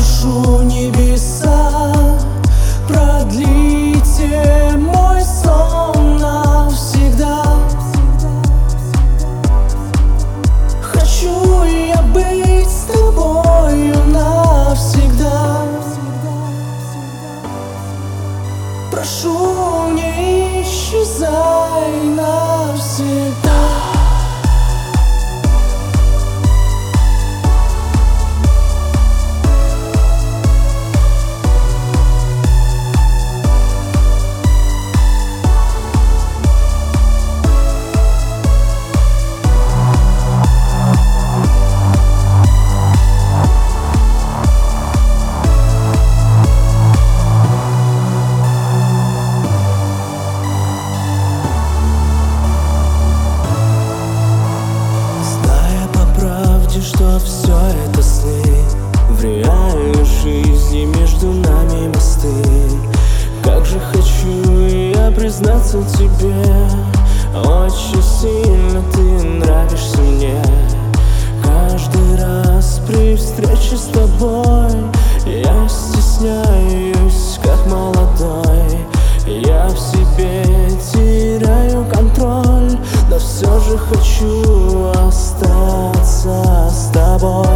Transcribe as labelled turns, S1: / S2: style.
S1: прошу небеса, продлите мой сон навсегда. Хочу я быть с тобою навсегда. Прошу, не исчезай навсегда. Что все это сны, в реальной жизни между нами мосты. Как же хочу я признаться тебе, очень сильно ты нравишься мне. Каждый раз при встрече с тобой я стесняюсь, как молодой. Я в себе теряю контроль, но все же хочу остаться с тобой.